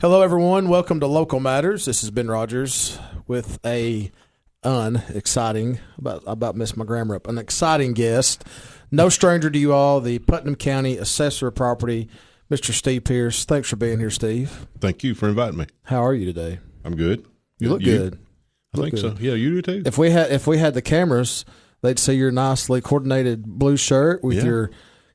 Hello, everyone. Welcome to Local Matters. This is Ben Rogers with a exciting messed my grammar up. An exciting guest, no stranger to you all, the Putnam County Assessor of Property, Mr. Steve Pierce. Thanks for being here, Steve. Thank you for inviting me. How are you today? I'm good. You look good. I think so. Yeah, you do too. If we had the cameras, they'd see your nicely coordinated blue shirt with your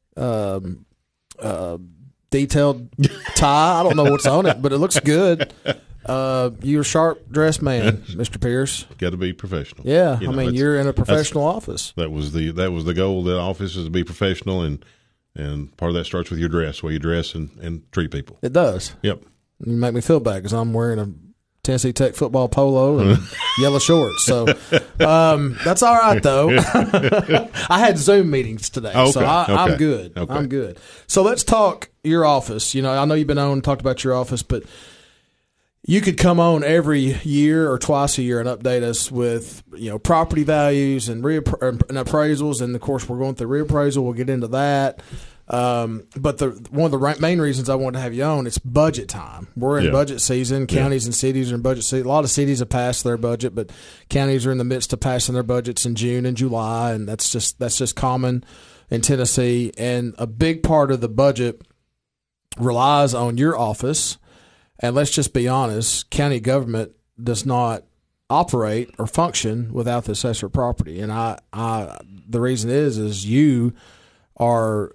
detailed tie. I don't know what's on it, but it looks good. You're a sharp dressed man, Mr. Pierce. Got to be professional. Yeah, you're in a professional office. That was the goal of the office, is to be professional, and part of that starts with your dress, the way you dress and treat people. It does. Yep. You make me feel bad because I'm wearing a Tennessee Tech football polo and yellow shorts. So that's all right, though. I had Zoom meetings today, so I'm good. Okay. I'm good. So let's talk your office. I know you've been on and talked about your office, but you could come on every year or twice a year and update us with property values and appraisals. And, of course, we're going through reappraisal. We'll get into that. But one of the main reasons I wanted to have you on, it's budget time. We're in budget season. Counties and cities are in budget season. A lot of cities have passed their budget, but counties are in the midst of passing their budgets in June and July, and that's just common in Tennessee. And a big part of the budget relies on your office. And let's just be honest, county government does not operate or function without the assessor of property. And the reason is you are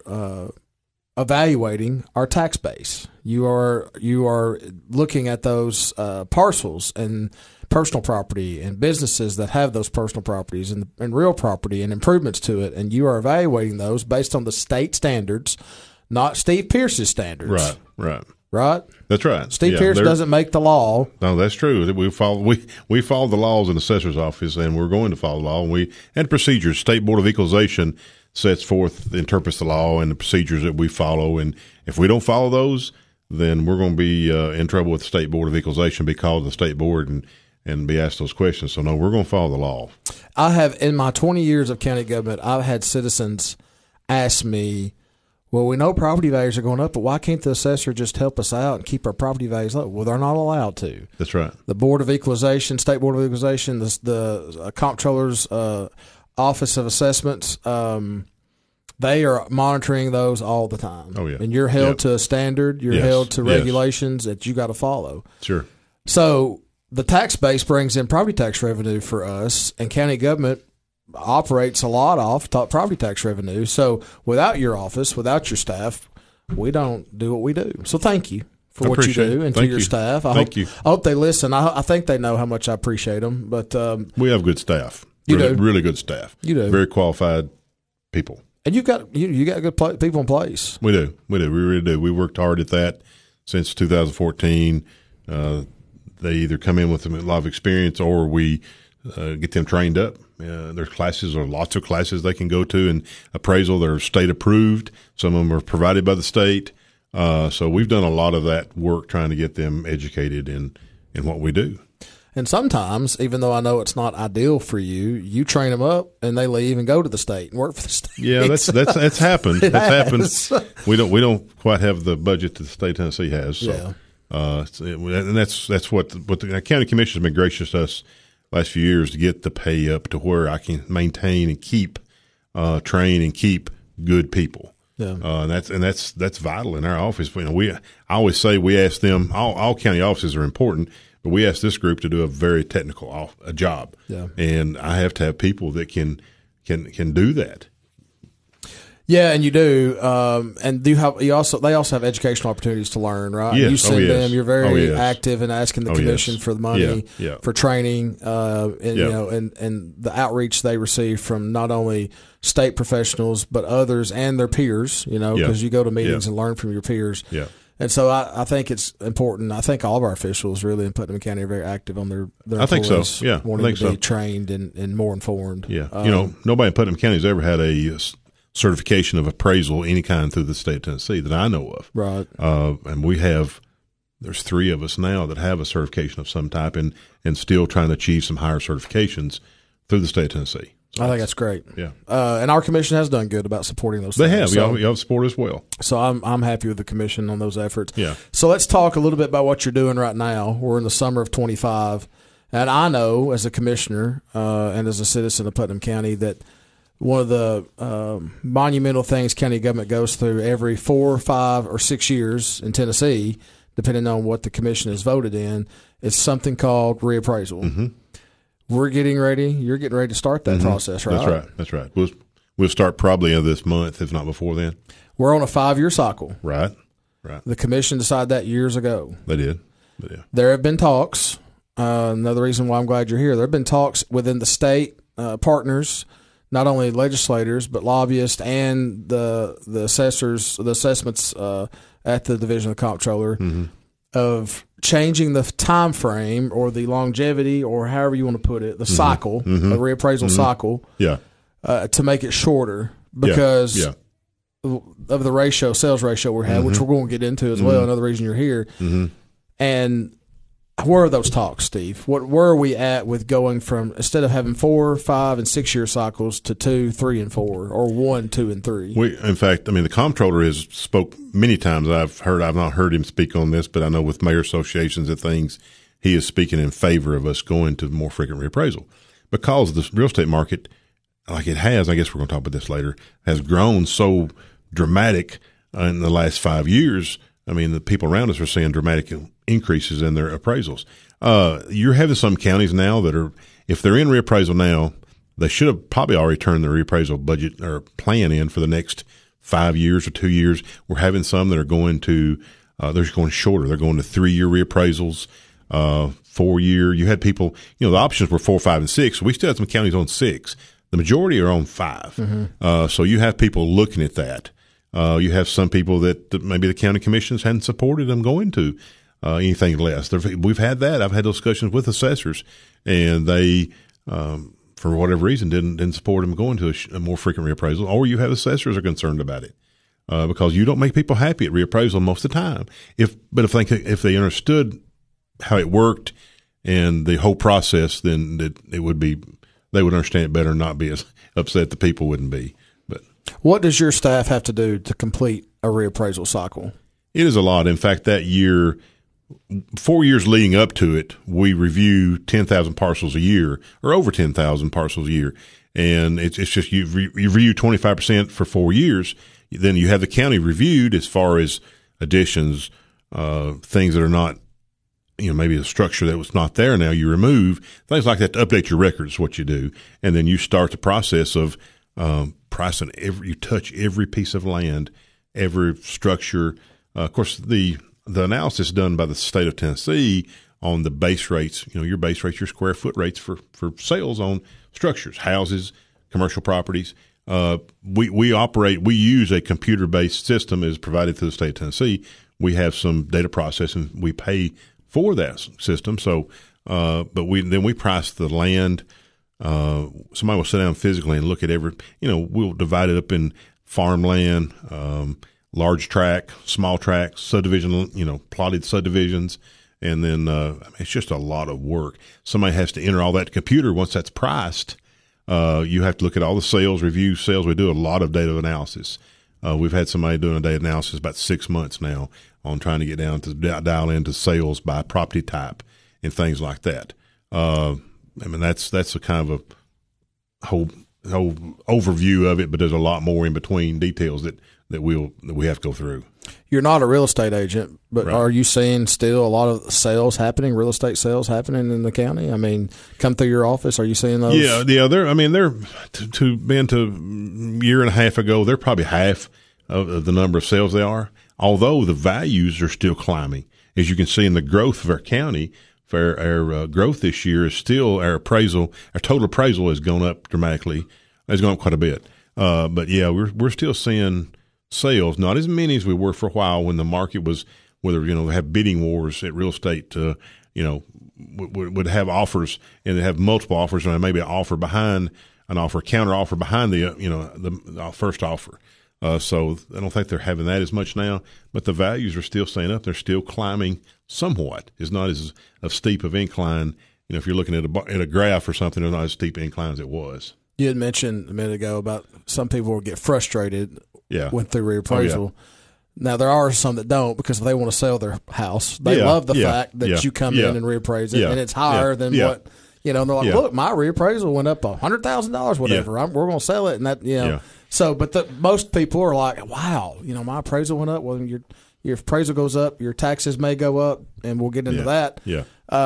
evaluating our tax base. You are looking at those parcels and personal property and businesses that have those personal properties and real property and improvements to it, and you are evaluating those based on the state standards, not Steve Pierce's standards. Right? That's right. Steve Pierce doesn't make the law. No, that's true. We follow the laws in the assessor's office, and we're going to follow the law. And procedures. State Board of Equalization sets forth, interprets the law and the procedures that we follow. And if we don't follow those, then we're going to be in trouble with the State Board of Equalization, be called to the State Board and be asked those questions. So, no, we're going to follow the law. I have, in my 20 years of county government, I've had citizens ask me, well, we know property values are going up, but why can't the assessor just help us out and keep our property values low? Well, they're not allowed to. That's right. The Board of Equalization, State Board of Equalization, the Comptroller's Office of Assessments, they are monitoring those all the time. Oh, yeah. And you're held to a standard. You're held to regulations that you got to follow. Sure. So the tax base brings in property tax revenue for us, and county government operates a lot off property tax revenue. So without your office, without your staff, we don't do what we do. So thank you for what you do, and to your staff. I hope they listen. I think they know how much I appreciate them. But we have good staff. Really good staff. You do. Very qualified people. And you got good people in place. We do. We really do. We worked hard at that since 2014. They either come in with a lot of experience, or we get them trained up. There's classes, or lots of classes they can go to, and appraisal. They're state approved. Some of them are provided by the state. So we've done a lot of that work trying to get them educated in what we do. And sometimes, even though I know it's not ideal for you, you train them up and they leave and go to the state and work for the state. Yeah, that's happened. That's happened. We don't quite have the budget that the state of Tennessee has. So, and that's what the county commission has been gracious to us last few years, to get the pay up to where I can maintain and keep, train and keep good people. Yeah. And that's vital in our office. I always say we ask them, all county offices are important, but we ask this group to do a very technical job. Yeah. And I have to have people that can do that. Yeah, and you do, and they also have educational opportunities to learn, right? Yes. You send them. You're very active in asking the commission for the money, for training, and the outreach they receive from not only state professionals but others and their peers. Because you go to meetings and learn from your peers. Yeah. And so I think it's important. I think all of our officials really in Putnam County are very active on their I think so. Yeah, wanting to be trained and more informed. Yeah, nobody in Putnam County has ever had a certification of appraisal any kind through the state of Tennessee that I know of. Right. And there's 3 of us now that have a certification of some type, and still trying to achieve some higher certifications through the state of Tennessee. I think that's great. Yeah. And our commission has done good about supporting those They things. have. So, y'all support as well. So I'm happy with the commission on those efforts. Yeah. So let's talk a little bit about what you're doing right now. We're in the summer of 25. And I know as a commissioner and as a citizen of Putnam County that one of the monumental things county government goes through every 4, 5, or 6 years in Tennessee, depending on what the commission is voted in, is something called reappraisal. Mm-hmm. You're getting ready to start that process, right? That's right. We'll start probably this month, if not before then. We're on a 5-year cycle. Right. The commission decided that years ago. They did. But yeah. There have been talks. Another reason why I'm glad you're here. There have been talks within the state partners, not only legislators but lobbyists and the assessors, the assessments at the Division of the Comptroller, of changing the time frame or the longevity or however you want to put it, the cycle, the reappraisal cycle, to make it shorter because of the sales ratio we're having, which we're going to get into as well. Another reason you're here. And where are those talks, Steve? Where are we at with going from, instead of having 4, 5, and 6 year cycles, to 2, 3, and 4, or 1, 2, and 3? In fact, the comptroller has spoke many times. I've not heard him speak on this, but I know with mayor associations and things, he is speaking in favor of us going to more frequent reappraisal because the real estate market, like it has, I guess we're going to talk about this later, has grown so dramatic in the last 5 years. The people around us are seeing dramatic increases in their appraisals. You're having some counties now that are, if they're in reappraisal now, they should have probably already turned their reappraisal budget or plan in for the next 5 years or 2 years. We're having some that are going to, they're just going shorter. They're going to 3-year reappraisals, 4-year. You had people, the options were 4, 5, and 6. We still have some counties on 6. The majority are on 5. So you have people looking at that. You have some people that maybe the county commissions hadn't supported them going to anything less. We've had that. I've had discussions with assessors, and they, for whatever reason, didn't support them going to a more frequent reappraisal. Or you have assessors are concerned about it because you don't make people happy at reappraisal most of the time. If they understood how it worked and the whole process, then they would understand it better and not be as upset the people wouldn't be. What does your staff have to do to complete a reappraisal cycle? It is a lot. In fact, that year, 4 years leading up to it, we review 10,000 parcels a year or over 10,000 parcels a year. And it's just you review 25% for 4 years. Then you have the county reviewed as far as additions, things that are not, maybe a structure that was not there now you remove. Things like that to update your records is what you do. And then you start the process of pricing you touch every piece of land, every structure. Of course, the analysis done by the state of Tennessee on the base rates, your base rates, your square foot rates for sales on structures, houses, commercial properties. We use a computer-based system as provided to the state of Tennessee. We have some data processing. We pay for that system. So, but we price the land. Somebody will sit down physically and look at we'll divide it up in farmland, large tract, small tract, subdivision, plotted subdivisions. And then, it's just a lot of work. Somebody has to enter all that to computer. Once that's priced, you have to look at all the sales, review sales. We do a lot of data analysis. We've had somebody doing a data analysis about 6 months now on trying to get down to dial into sales by property type and things like that. That's a kind of a whole overview of it, but there's a lot more in between details that we have to go through. You're not a real estate agent, but right. Are you seeing still a lot of sales happening, real estate sales happening in the county? Come through your office. Are you seeing those? Yeah. They're to a year and a half ago, they're probably half of the number of sales they are, although the values are still climbing. As you can see in the growth of our county, for our growth this year is still our total appraisal has gone up dramatically. It's gone up quite a bit. But yeah, we're still seeing sales, not as many as we were for a while when the market was, whether, have bidding wars at real estate, would have offers and they have multiple offers and maybe an offer behind an offer, counter offer behind the first offer. So I don't think they're having that as much now, but the values are still staying up. They're still climbing somewhat. It's not as steep of incline. If you're looking at a graph or something, it's not as steep incline as it was. You had mentioned a minute ago about some people will get frustrated when through reappraisal. Oh, yeah. Now, there are some that don't because they want to sell their house. They love the fact that you come in and reappraise it, and it's higher than what, they're like, look, my reappraisal went up $100,000, whatever. We're going to sell it. And that, So, but most people are like, wow, my appraisal went up. Well, your appraisal goes up, your taxes may go up, and we'll get into that. Yeah.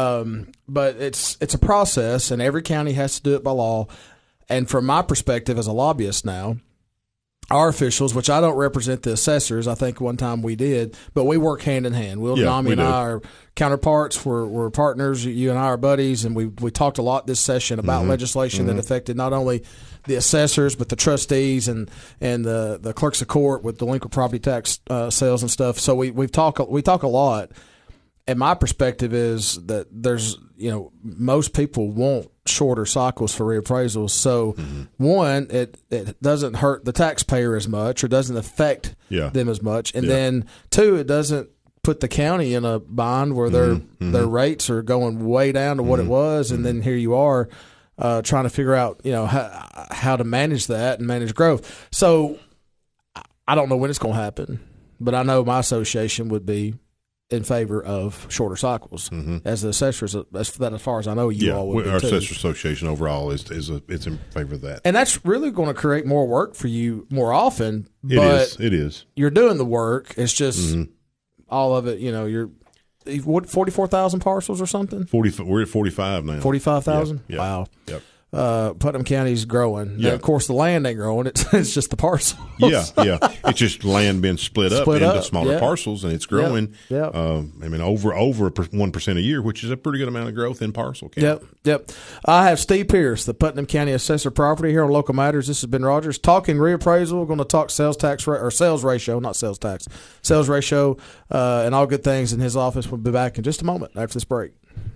But it's a process, and every county has to do it by law. And from my perspective as a lobbyist now, our officials, which I don't represent the assessors, I think one time we did, but we work hand in hand. Will Nami and I are counterparts. We're partners. You and I are buddies, and we talked a lot this session about legislation that affected not only the assessors but the trustees and the clerks of court with delinquent property tax sales and stuff. So we talk a lot. And my perspective is that there's, most people want shorter cycles for reappraisals. So, one, it doesn't hurt the taxpayer as much or doesn't affect them as much. And then, two, it doesn't put the county in a bind where their rates are going way down to what it was. And then here you are trying to figure out, how to manage that and manage growth. So, I don't know when it's going to happen, but I know my association would be in favor of shorter cycles as the assessors. As far as I know, you all would be our too. assessor association overall it's in favor of that, and that's really going to create more work for you more often. It is. You're doing the work. It's just all of it. You're 44,000 parcels or something. We're at 45 now. 45,000. Yep. Wow. Yep. Putnam County's growing. Yeah. Now, of course, the land ain't growing. It's just the parcels. Yeah. It's just land being split up into smaller parcels, and it's growing. Yep. Over 1% a year, which is a pretty good amount of growth in parcel count. Yep. I have Steve Pierce, the Putnam County Assessor Property, here on Local Matters. This has been Rogers talking reappraisal. We're going to talk sales ratio, not sales tax, sales ratio, and all good things in his office. We'll be back in just a moment after this break.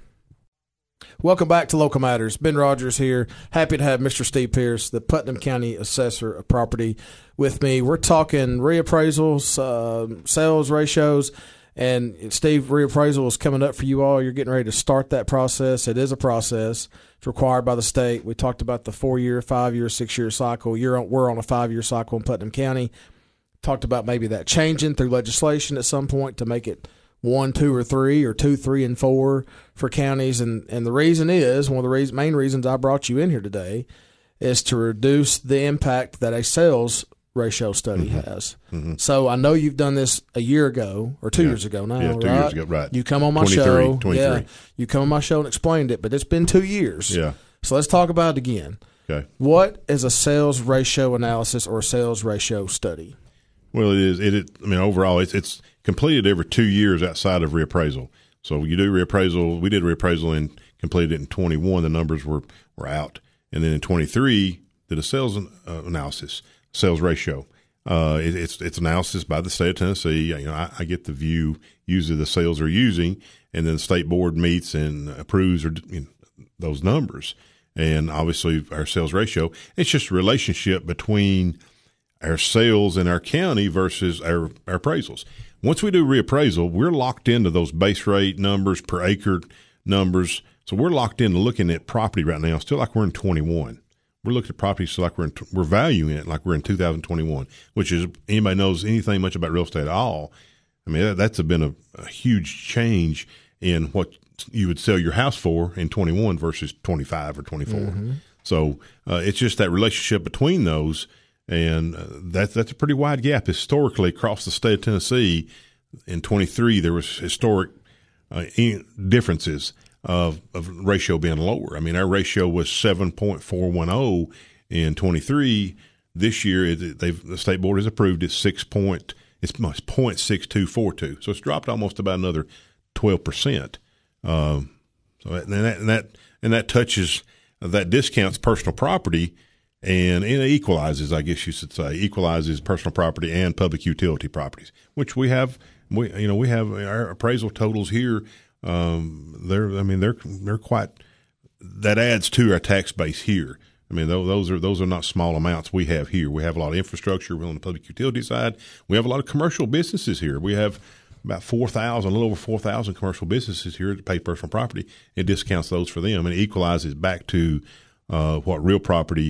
Welcome back to Local Matters. Ben Rogers here. Happy to have Mr. Steve Pierce, the Putnam County Assessor of Property, with me. We're talking reappraisals, sales ratios, and Steve, reappraisal is coming up for you all. You're getting ready to start that process. It is a process. It's required by the state. We talked about the 4-year, 5-year, 6-year cycle. We're on a 5-year cycle in Putnam County. Talked about maybe that changing through legislation at some point to make it 1, 2, or 3, or 2, 3, and 4 for counties. And the reason is, one of the main reasons I brought you in here today is to reduce the impact that a sales ratio study has. So I know you've done this a year ago or 2 years ago now, right? 2 years ago, right. You come on my show. You come on my show and explained it, but it's been 2 years. Yeah. So let's talk about it again. Okay. What is a sales ratio analysis or a sales ratio study? Well, it is. Overall, it's completed every 2 years outside of reappraisal. So you do reappraisal. We did reappraisal and completed it in 21. The numbers were out, and then in 23 did a sales analysis, sales ratio. It's analysis by the state of Tennessee. I get the view usually the sales are using, and then the state board meets and approves those numbers. And obviously our sales ratio. It's just a relationship between our sales in our county versus our appraisals. Once we do reappraisal, we're locked into those base rate numbers, per acre numbers. So we're locked into looking at property right now, still like we're in 21. We're looking at property still like we're valuing it like we're in 2021, which is, anybody knows anything much about real estate at all, that's been a huge change in what you would sell your house for in 21 versus 25 or 24. So it's just that relationship between those. And that's a pretty wide gap historically across the state of Tennessee. In 23, there was historic differences of ratio being lower. Our ratio was 7.410 in 23. This year, the state board has approved it 0.6242. So it's dropped almost about another 12%. So that touches that discounts personal property. And it equalizes, I guess you should say, equalizes personal property and public utility properties, which we have. We have our appraisal totals here. They're quite. That adds to our tax base here. Those are not small amounts we have here. We have a lot of infrastructure on the public utility side. We have a lot of commercial businesses here. We have about 4,000, a little over 4,000 commercial businesses here that pay personal property. It discounts those for them, and it equalizes back to what real property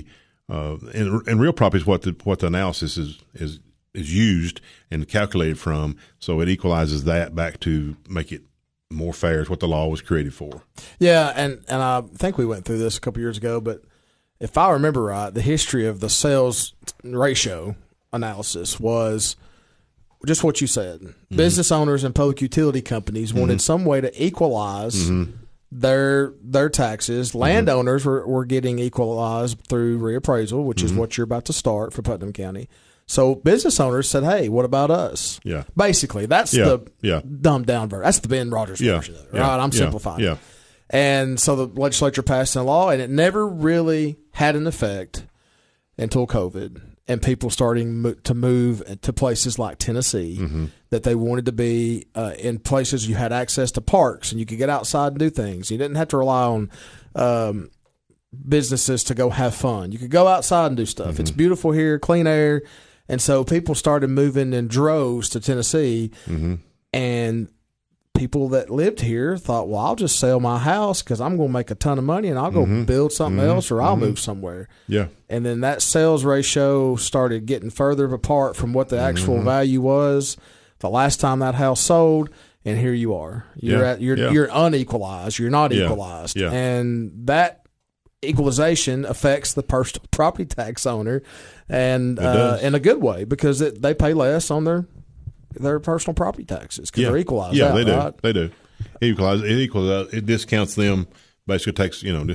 and real property is what the analysis is used and calculated from. So it equalizes that back to make it more fair. Is what the law was created for. Yeah, and I think we went through this a couple years ago, but if I remember right, the history of the sales ratio analysis was just what you said. Mm-hmm. Business owners and public utility companies wanted some way to equalize their taxes. Landowners were getting equalized through reappraisal, which is what you're about to start for Putnam County. So business owners said, "Hey, what about us?" Yeah. Basically, that's the dumbed down version. That's the Ben Rogers version of it, right? I'm simplifying. Yeah. And so the legislature passed a law, and it never really had an effect until COVID, and people starting to move to places like Tennessee that they wanted to be in places you had access to parks and you could get outside and do things. You didn't have to rely on businesses to go have fun. You could go outside and do stuff. It's beautiful here, clean air. And so people started moving in droves to Tennessee, and people that lived here thought, well, I'll just sell my house because I'm going to make a ton of money and I'll go build something else or I'll move somewhere. Yeah. And then that sales ratio started getting further apart from what the actual value was the last time that house sold. And here you are. You're unequalized. You're not equalized. Yeah. And that equalization affects the personal property tax owner and in a good way because they pay less on their personal property taxes because they're equalized. Yeah, out, they do. Right? They do. It discounts them. Basically,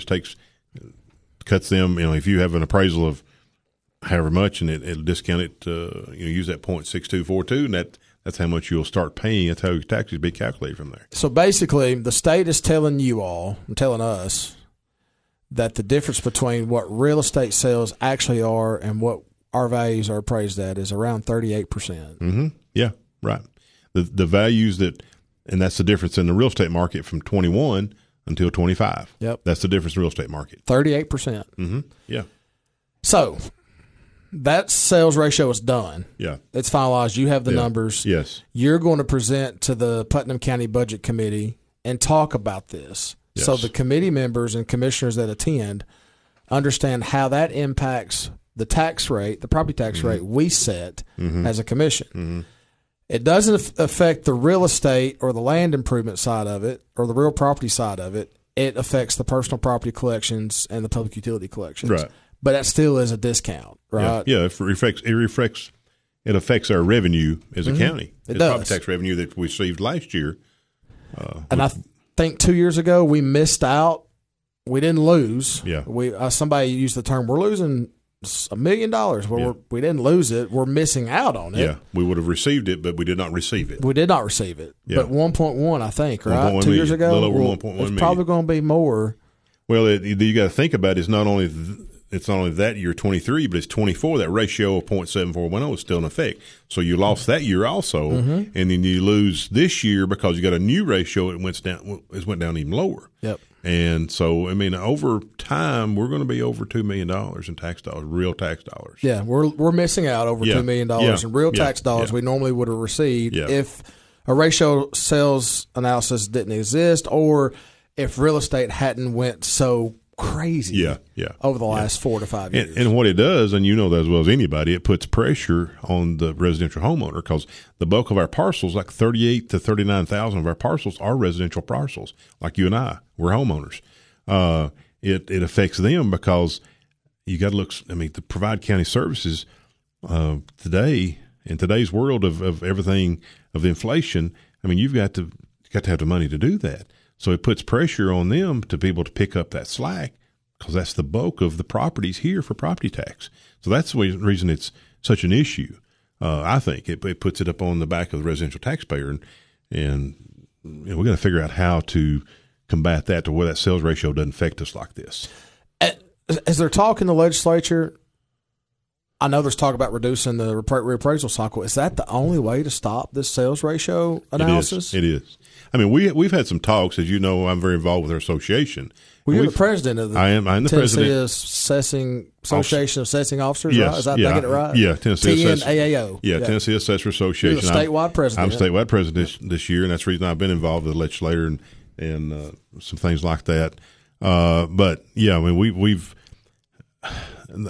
cuts them. If you have an appraisal of however much, and it'll discount it. Use that 0.6242, and that's how much you'll start paying. That's how your taxes be calculated from there. So basically, the state is telling you all and telling us that the difference between what real estate sales actually are and what our values are appraised at is around 38%. Yeah, right. The values and that's the difference in the real estate market from 21 until 25. Yep. That's the difference in the real estate market. 38%. Yeah. So that sales ratio is done. Yeah. It's finalized. You have the numbers. Yes. You're going to present to the Putnam County Budget Committee and talk about this. Yes. So the committee members and commissioners that attend understand how that impacts the tax rate, the property tax rate we set as a commission. It doesn't affect the real estate or the land improvement side of it or the real property side of it. It affects the personal property collections and the public utility collections. Right. But that still is a discount, right? Yeah. It affects our revenue as a county. It the does. property tax revenue that we received last year. And I think 2 years ago we missed out. We didn't lose. Yeah. Somebody used the term, we're losing $1 million. Well, we didn't lose it. We're missing out on it. Yeah, we would have received it, but we did not receive it. We did not receive it. Yeah. But 1.1, I think, right? 1.1 2 years million, ago, a little over 1.1 million. It's probably going to be more. Well, you got to think about it. It's not only that year 23, but it's 24. That ratio of 0.7410 is still in effect. So you lost that year also, and then you lose this year because you got a new ratio. It went down even lower. Yep. And so, over time, we're going to be over $2 million in tax dollars, real tax dollars. Yeah, we're missing out over $2 million in real tax dollars we normally would have received if a ratio sales analysis didn't exist or if real estate hadn't went so crazy over the last 4 to 5 years. And what it does, and you know that as well as anybody, it puts pressure on the residential homeowner because the bulk of our parcels, like 38 to 39,000 of our parcels, are residential parcels, like you and I. We're homeowners. It affects them because you got to look. To provide county services today in today's world of everything of inflation. You've got to have the money to do that. So it puts pressure on them to be able to pick up that slack because that's the bulk of the properties here for property tax. So that's the reason it's such an issue. I think it puts it up on the back of the residential taxpayer, and we got to figure out how to combat that to where that sales ratio doesn't affect us like this. As they're talking the legislature, I know there's talk about reducing the reappraisal cycle. Is that the only way to stop this sales ratio analysis? It is. We've had some talks. As you know, I'm very involved with our association. Well, you're the president of the I'm the president. Assessing Association of Assessing Officers, yes, right? Is that did I get it right? Yeah, Tennessee TNAAO. Yeah, Tennessee Assessor Association. You're the statewide president. I'm statewide president this year, and that's the reason I've been involved with the legislator and some things like that. But yeah, we've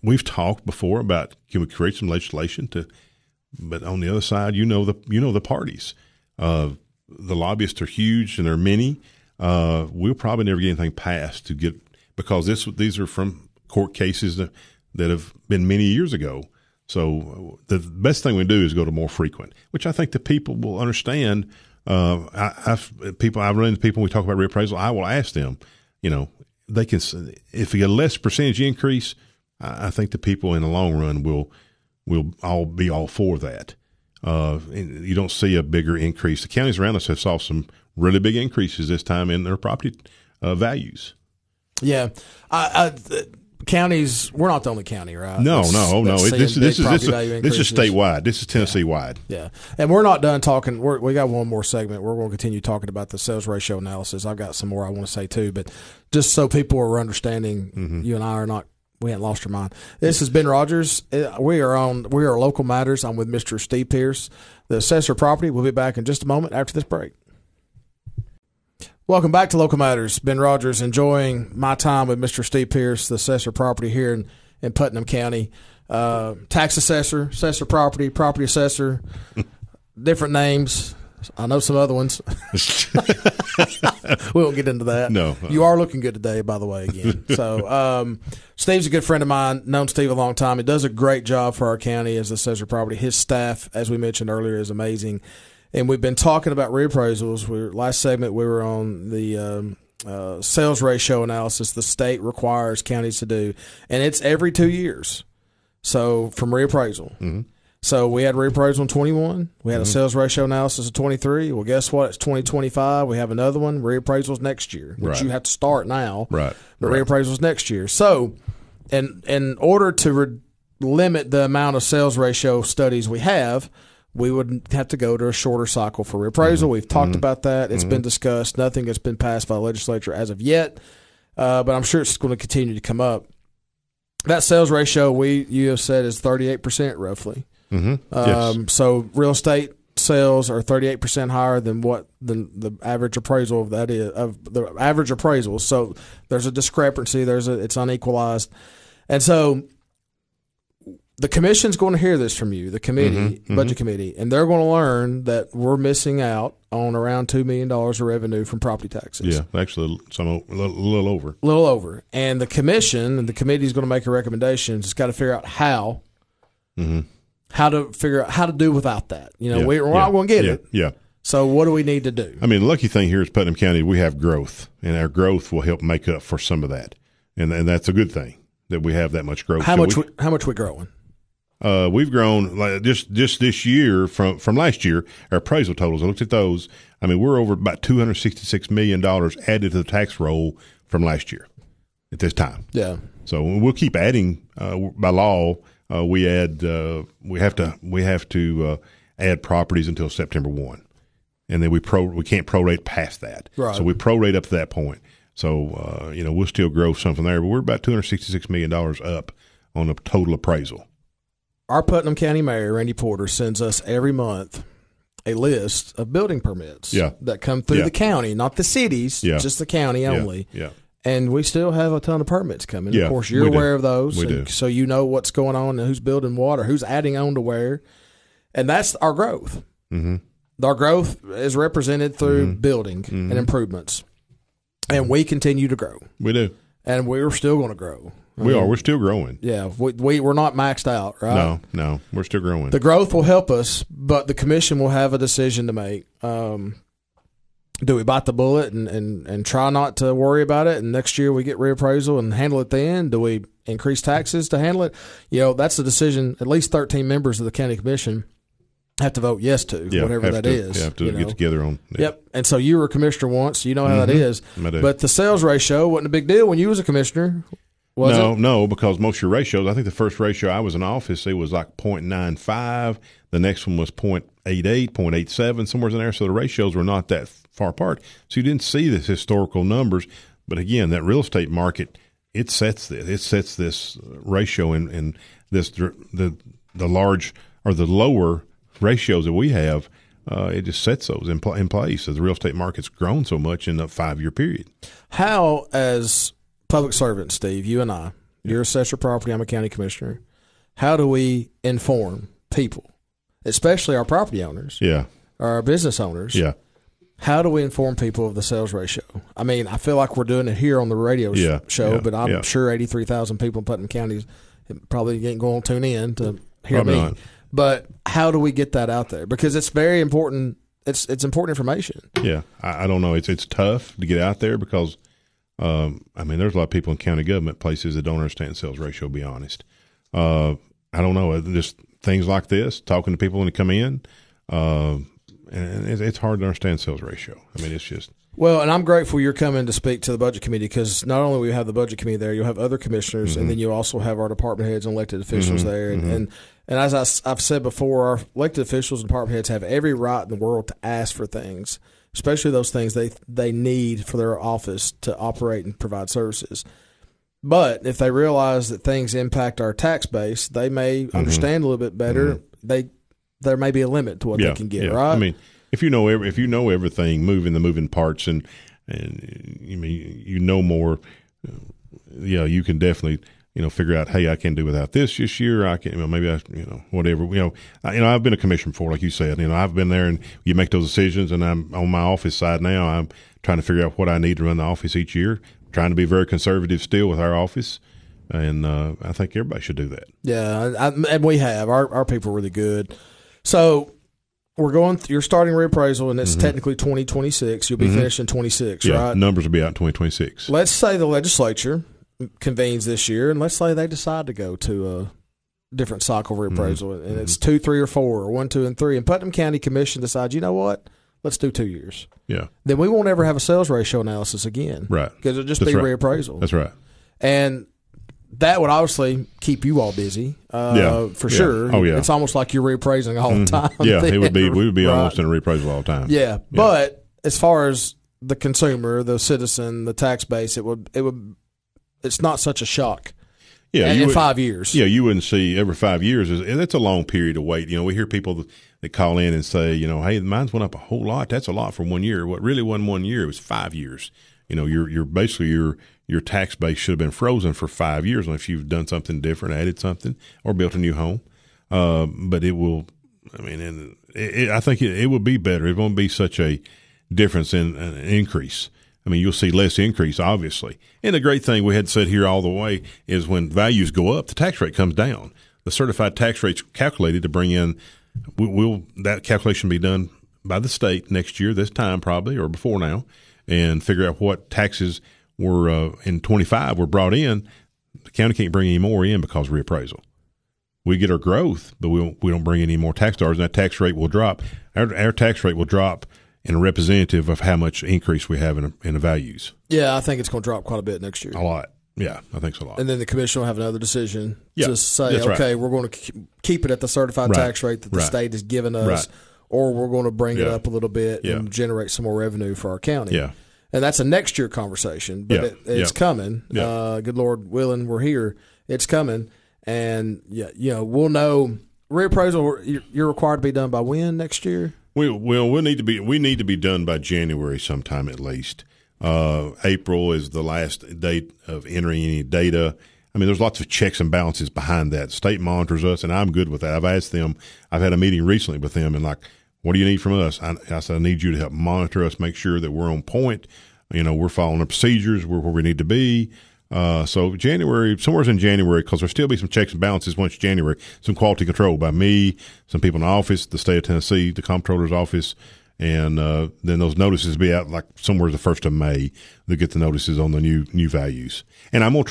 we've talked before about, can we create some legislation but on the other side, the parties, the lobbyists are huge and there are many. We'll probably never get anything passed because these are from court cases that have been many years ago. So the best thing we do is go to more frequent, which I think the people will understand. I've run into people when we talk about reappraisal. I will ask them, they can, if you get a less percentage increase, I think the people in the long run will all be all for that. And you don't see a bigger increase. The counties around us have saw some really big increases this time in their property values. Yeah. Counties, we're not the only county, right? No. This is statewide. This is Tennessee wide. Yeah. And we're not done talking. We got one more segment. We're going to continue talking about the sales ratio analysis. I've got some more I want to say too, but just so people are understanding, you and I are not, we haven't lost our mind. This is Ben Rogers. We are Local Matters. I'm with Mr. Steve Pierce, the assessor property. We'll be back in just a moment after this break. Welcome back to Local Matters. Ben Rogers, enjoying my time with Mr. Steve Pierce, the assessor property here in Putnam County. Tax assessor, assessor property assessor, different names. I know some other ones. We won't get into that. No. You are looking good today, by the way, again. So Steve's a good friend of mine, known Steve a long time. He does a great job for our county as assessor property. His staff, as we mentioned earlier, is amazing. And we've been talking about reappraisals. Last segment, we were on the sales ratio analysis the state requires counties to do. And it's every 2 years. So from reappraisal. Mm-hmm. So we had reappraisal in 21. We had a sales ratio analysis of 23. Well, guess what? It's 2025. We have another one. Reappraisals next year, which you have to start now. Right. But reappraisals next year. So in order to limit the amount of sales ratio studies we have, we would have to go to a shorter cycle for reappraisal. Mm-hmm. We've talked about that. It's been discussed. Nothing has been passed by the legislature as of yet, but I'm sure it's going to continue to come up. That sales ratio you have said is 38% roughly. Mm-hmm. Yes. So real estate sales are 38% higher than what the average appraisal of that is, of the average appraisal. So there's a discrepancy. It's unequalized, and so the commission's going to hear this from you, the committee, budget committee, and they're going to learn that we're missing out on around $2 million of revenue from property taxes. Yeah, actually, a little over. A little over. And the commission and the committee is going to make a recommendation. It's got to figure out how to do without that. We're not going to get it. Yeah. So what do we need to do? I mean, the lucky thing here is Putnam County, we have growth, and our growth will help make up for some of that. And that's a good thing that we have that much growth. How much we growing? We've grown just this year from last year. Our appraisal totals, I looked at those. I mean, we're over about $266 million added to the tax roll from last year at this time. Yeah. So we'll keep adding by law. We have to add properties until September 1, and then we can't prorate past that. Right. So we prorate up to that point. So we'll still grow something there, but we're about $266 million up on a total appraisal. Our Putnam County Mayor, Randy Porter, sends us every month a list of building permits that come through the county, not the cities, just the county only. Yeah. And we still have a ton of permits coming. Yeah, of course, you're aware of those. We do. So you know what's going on and who's building what or who's adding on to where. And that's our growth. Mm-hmm. Our growth is represented through building and improvements. And we continue to grow. We do. And we're still going to grow. We're still growing. Yeah, we're not maxed out, right? No, we're still growing. The growth will help us, but the commission will have a decision to make. Do we bite the bullet and try not to worry about it, and next year we get reappraisal and handle it then? Do we increase taxes to handle it? That's a decision at least 13 members of the county commission have to vote yes to, whatever that is. You have to get together on. Yeah. Yep. And so you were a commissioner once. You know how that is. But the sales ratio wasn't a big deal when you was a commissioner. No, because most of your ratios, I think the first ratio I was in office, it was like 0.95. The next one was 0.88, 0.87, somewhere in there. So the ratios were not that far apart. So you didn't see the historical numbers. But again, that real estate market, it sets this ratio and this the large or the lower ratios that we have. It just sets those in place as the real estate market's grown so much in a 5-year period. How, as public servants, Steve, you and I, You're assessor property. I'm a county commissioner. How do we inform people, especially our property owners, or our business owners? Yeah. How do we inform people of the sales ratio? I mean, I feel like we're doing it here on the radio show, but I'm sure 83,000 people in Putnam County probably ain't going to tune in to hear probably me. Not. But how do we get that out there? Because it's very important. It's important information. Yeah, I don't know. It's tough to get out there because, I mean, there's a lot of people in county government places that don't understand sales ratio, to be honest. I don't know. Just things like this, talking to people when they come in, and it's hard to understand sales ratio. I mean, it's just. Well, and I'm grateful you're coming to speak to the budget committee because not only will you have the budget committee there, you'll have other commissioners, and then you'll also have our department heads and elected officials there. And as I've said before, our elected officials and department heads have every right in the world to ask for things, especially those things they need for their office to operate and provide services. But if they realize that things impact our tax base, they may understand a little bit better. There may be a limit to what they can get, right? I mean, if you know everything, the moving parts, and you mean you know more, you can definitely figure out, hey, I can do without this year. I can maybe whatever. I've been a commissioner before, like you said. I've been there, and you make those decisions. And I'm on my office side now. I'm trying to figure out what I need to run the office each year. Trying to be very conservative still with our office. And I think everybody should do that. Yeah, and we have. Our people are really good. So you're starting reappraisal, and it's technically 2026. You'll be finished in 26, right? Numbers will be out in 2026. Let's say the legislature convenes this year, and let's say they decide to go to a different cycle reappraisal, and it's 2, 3, or 4, or 1, 2, and 3, and Putnam County Commission decides, you know what? Let's do 2 years. Yeah. Then we won't ever have a sales ratio analysis again. Right. Because it'll just be reappraisal. That's right. And that would obviously keep you all busy, for sure. Oh, yeah. It's almost like you're reappraising all the time. Yeah, we would be almost in a reappraisal all the time. Yeah. But as far as the consumer, the citizen, the tax base, it's not such a shock. Yeah, in 5 years. Yeah, you wouldn't see every 5 years. That's a long period of wait. We hear people that call in and say, hey, mine's went up a whole lot. That's a lot for 1 year. What really wasn't 1 year, it was 5 years. You're basically your tax base should have been frozen for 5 years unless you've done something different, added something, or built a new home. But it will. I mean, I think it will be better. It won't be such a difference in an increase. I mean, you'll see less increase, obviously. And the great thing we had said here all the way is when values go up, the tax rate comes down. The certified tax rate's calculated to bring in. Will that calculation be done by the state next year, this time probably, or before now, and figure out what taxes were in 25 were brought in. The county can't bring any more in because of reappraisal. We get our growth, but we don't bring any more tax dollars, and that tax rate will drop. Our tax rate will drop in a representative of how much increase we have in the values. Yeah, I think it's going to drop quite a bit next year. A lot. Yeah, I think so a lot. And then the commission will have another decision to say, okay, we're going to keep it at the certified tax rate that the state has given us, or we're going to bring it up a little bit and generate some more revenue for our county. Yeah. And that's a next year conversation, but it's coming. Yeah. Good Lord willing, we're here. It's coming. And, we'll know. Reappraisal, you're required to be done by when next year? We need to be done by January sometime at least. April is the last date of entering any data. I mean, there's lots of checks and balances behind that. The state monitors us, and I'm good with that. I've asked them. I've had a meeting recently with them, and like, what do you need from us? I said, I need you to help monitor us, make sure that we're on point. We're following the procedures. We're where we need to be. So January, somewhere in January, because there'll still be some checks and balances once January, some quality control by me, some people in the office, the state of Tennessee, the comptroller's office, and then those notices will be out like somewhere the 1st of May. They'll get the notices on the new values. And I'm going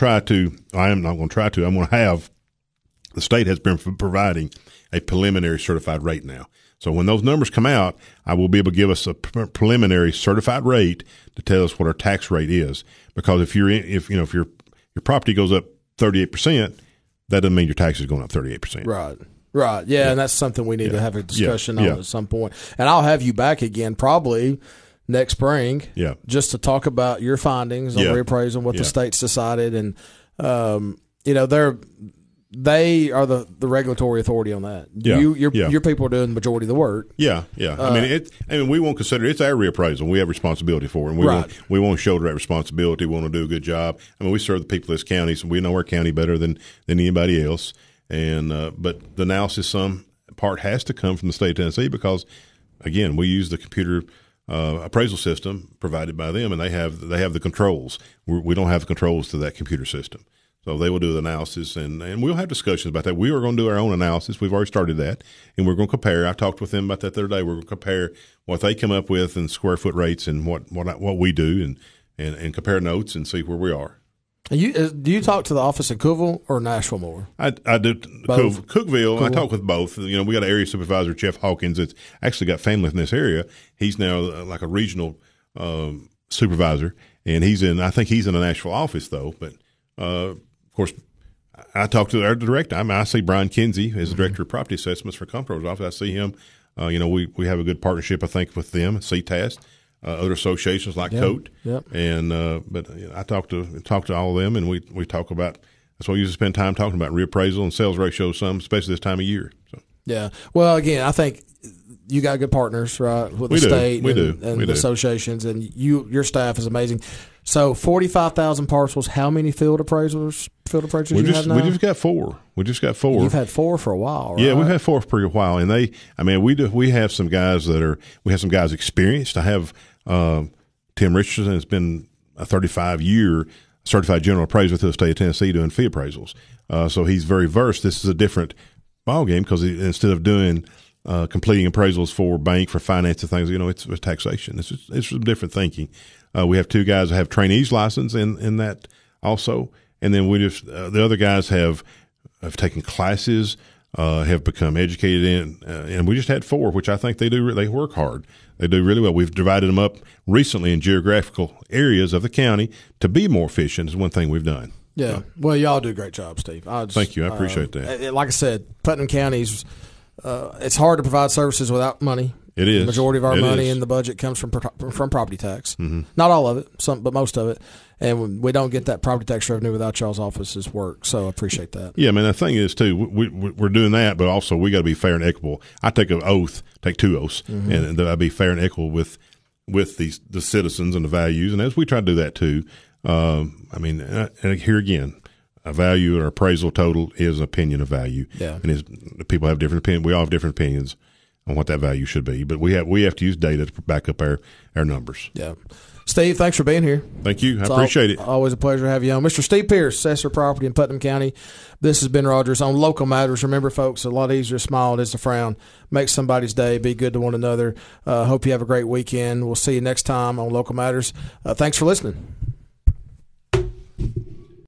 to have, the state has been providing a preliminary certified rate now. So when those numbers come out, I will be able to give us a preliminary certified rate to tell us what our tax rate is. Because if your property goes up 38%, that doesn't mean your tax is going up 38%. Right. Yeah, and that's something we need to have a discussion on at some point. And I'll have you back again probably next spring, just to talk about your findings on reappraisal and what the state's decided. And they are the regulatory authority on that. Yeah, your people are doing the majority of the work. Yeah. I mean, we won't consider it's our reappraisal. We have responsibility for it. And we won't shoulder that responsibility. We want to do a good job. I mean, we serve the people of this county, so we know our county better than anybody else. And but the analysis, some part has to come from the state of Tennessee because, again, we use the computer appraisal system provided by them, and they have the controls. We don't have the controls to that computer system. So they will do the analysis, and we'll have discussions about that. We are going to do our own analysis. We've already started that, and we're going to compare. I talked with them about that the other day. We're going to compare what they come up with in square foot rates and what we do, and compare notes and see where we are. Do you talk to the office in Cookeville or Nashville more? I do Cookeville. I talk with both. We got an area supervisor, Jeff Hawkins, that's actually got family in this area. He's now like a regional supervisor, and I think he's in the Nashville office though, but. Of course, I talk to our director. I see Brian Kinsey as the director of property assessments for Comptroller's office. I see him. We have a good partnership, I think, with them, CTAS, other associations like COAT. Yep. And but I talk to all of them, and we talk about. That's why we usually spend time talking about reappraisal and sales ratios, especially this time of year. So. Yeah. Well, again, I think you got good partners, right, with the state and the associations, and your staff is amazing. So 45,000 parcels. How many field appraisers you have now? We just got 4. You've had 4 for a while, right? Yeah, we've had 4 for a while, and we have some guys experienced. I have Tim Richardson has been a 35-year certified general appraiser through the state of Tennessee doing fee appraisals. So he's very versed. This is a different ball game because instead of doing completing appraisals for bank, for finance and things, it's taxation. It's some different thinking. We have 2 guys that have trainees license in that also. And then the other guys have taken classes, have become educated in, and we just had 4, which I think they work hard. They do really well. We've divided them up recently in geographical areas of the county to be more efficient is one thing we've done. Yeah. Well, y'all do a great job, Steve. Thank you. I appreciate that. Like I said, Putnam County's, it's hard to provide services without money. It is. The majority of our money in the budget comes from property tax. Mm-hmm. Not all of it, but most of it. And we don't get that property tax revenue without y'all's office's work. So I appreciate that. Yeah, man. The thing is, too, we're doing that, but also we got to be fair and equitable. I take 2 oaths, mm-hmm. and that I be fair and equitable with the citizens and the values. And as we try to do that, too, and here again, a value or appraisal total is an opinion of value. Yeah. And people have different opinions. We all have different opinions on what that value should be, but we have to use data to back up our numbers. Yeah. Steve, thanks for being here. Thank you. I appreciate it. Always a pleasure to have you on. Mr. Steve Pierce, Assessor of Property in Putnam County. This has been Rogers on Local Matters. Remember, folks, a lot easier to smile than it is to frown. Make somebody's day. Be good to one another. Hope you have a great weekend. We'll see you next time on Local Matters. Thanks for listening.